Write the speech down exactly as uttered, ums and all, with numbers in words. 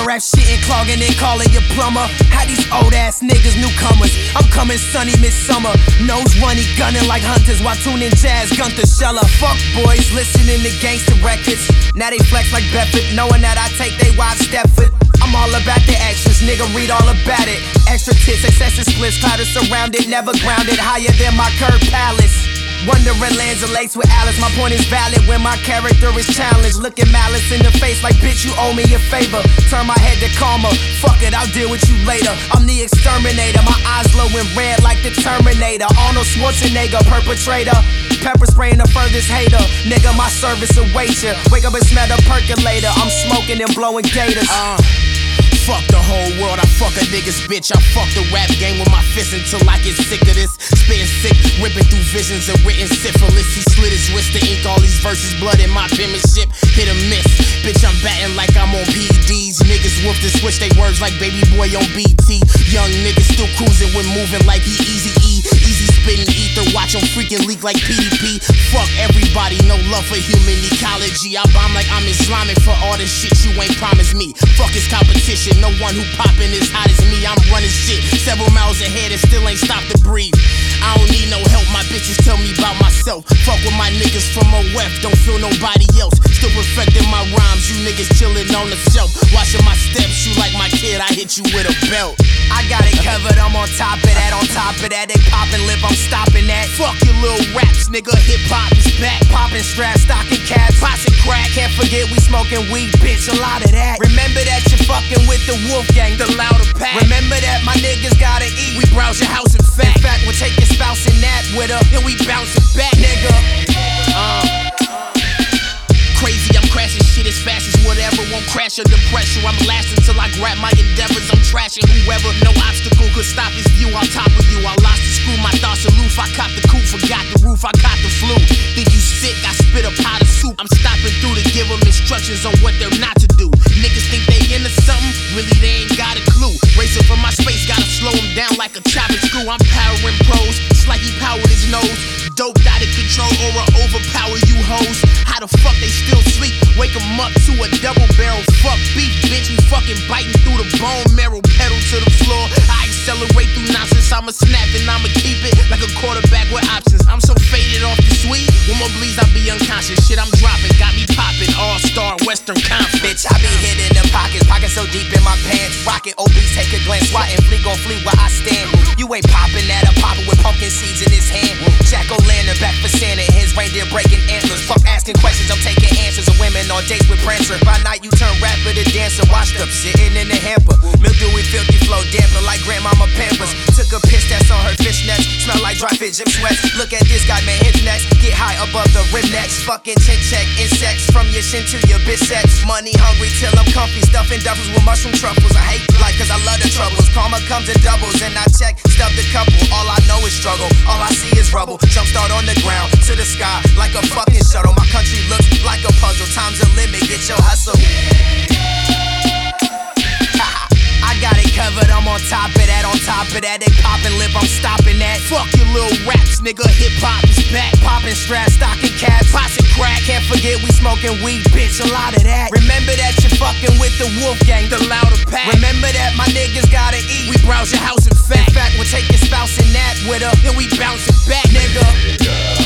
rap shit and clogging and calling you plumber. How these old ass niggas newcomers? I'm coming sunny midsummer. Nose runny, gunning like hunters while tuning jazz, Gunther Scheller. Fuck boys, listening to gangster records. Now they flex like Bedford, knowing that I take they wives Stepford. I'm all about the extras, nigga, read all about it. Extra tits, excessive splits, clouded surrounded, never grounded, higher than my curb palace. Wondering lands are laced with Alice. My point is valid when my character is challenged. Looking malice in the face like bitch, you owe me a favor. Turn my head to karma. Fuck it, I'll deal with you later. I'm the exterminator. My eyes glowing red like the Terminator. Arnold Schwarzenegger, perpetrator. Pepper spraying the furthest hater. Nigga, my service awaits ya. Wake up and smell the percolator. I'm smoking and blowing gators. Uh. Fuck the whole world, I fuck a nigga's bitch. I fuck the rap game with my fist until I get sick of this. Spitting sick, ripping through visions of written syphilis. He slit his wrist to ink all these verses, blood in my penmanship. Hit or miss, bitch, I'm batting like I'm on P E Ds. Niggas whoop to switch they words like baby boy on B T. Young niggas still cruising when moving like he easy E. Easy spitting ether, watch him freaking leak like P D P. Fuck everybody, no love for human ecology. I bomb like I'm Islamic for all the shit you ain't promised me. Fuck his competition. No one who poppin' as hot as me. I'm running shit several miles ahead and still ain't stopped to breathe. I don't need no help, my bitches tell me about myself. Fuck with my niggas from O F, don't feel nobody else. Still perfecting my rhymes, you niggas chillin' on the shelf. Watching my steps, you like my kid, I hit you with a belt. I got it covered, I'm on top of that, on top of that. They poppin' lip, I'm stopping that. Fuck your little raps, nigga, hip hop is back. Poppin' straps, stocking caps, pots and crack. Can't forget we smoking weed, bitch, a lot of that. Remember that you fucking with the wolf gang, the louder pack. Remember that my niggas gotta eat. We browse your house in fact. In fact, we'll take your spouse and that with her, then we bounce it back, nigga. Uh. Crazy, I'm crashing shit as fast as whatever. Won't crash under pressure. I'm lasting till I grab my endeavors. I'm trashing whoever. No obstacle could stop his view on top of you. I lost the screw, my thoughts aloof. I caught the coupe, forgot the roof. I caught the flu. Think you sick? I spit a pot of soup. I'm stopping through to give them instructions on what they're not to do. Niggas think they into something, really they ain't got a clue. Racing from my space, gotta slow him down like a chopping screw. I'm powering pros, it's like he powered his nose. Doped out of control or I overpower you hoes. How the fuck they still sleep? Wake them up to a double barrel. Fuck beef, bitch, we fucking biting through the bone marrow. Pedal to the floor, I accelerate through nonsense. I'ma snap and I'ma keep it like a quarterback with options. I'm so faded off the sweet, one more bleeds I'll be unconscious. Shit I'm dropping, got me popping. All-star Western Conference. Bitch, I be hitting them pockets, pockets so deep in my pants. Rockin' obese, take a glance, swatting, fleet gon' flee where I stand. You ain't popping that, I'm popping with pumpkin seeds in his hand. Jack-o'-lantern back for Santa, his reindeer breaking antlers. Fuck asking questions, I'm taking answers of women on dates with Prancer. By night you turn rapper to dancer, washed up, sitting in the hamper. Mildewy, filthy flow, damper like grandmama Pampers. Took a piss that's on her fishnets, smell like dry fit, gym sweats. Look at this guy, man, his next, get high above the rim necks. Fucking chin check, insects, from your shin to your biceps. Money hungry till I'm comfy, stuffing duffels with mushroom truffles. I hate life cause I love the troubles. Karma comes in doubles and I check, stuff the couple. All I know is struggle, all I see is rubble. Jumpstart on the ground, to the sky, like a fucking shuttle. My country looks like a puzzle, time's a limit, get your hustle. I got it covered, I'm on top of that, on top of that. They poppin' lip, I'm stopping that. Fuck your little raps, nigga, hip hop is back. Poppin' straps, stocking caps, pots and crack. Can't forget we smoking weed, bitch, a lot of that. Remember that you fucking with the wolf gang, the louder pack. Remember that my niggas gotta eat. We browse your house in fact. In fact, we'll take your spouse and that with her, then we bounce it back, nigga.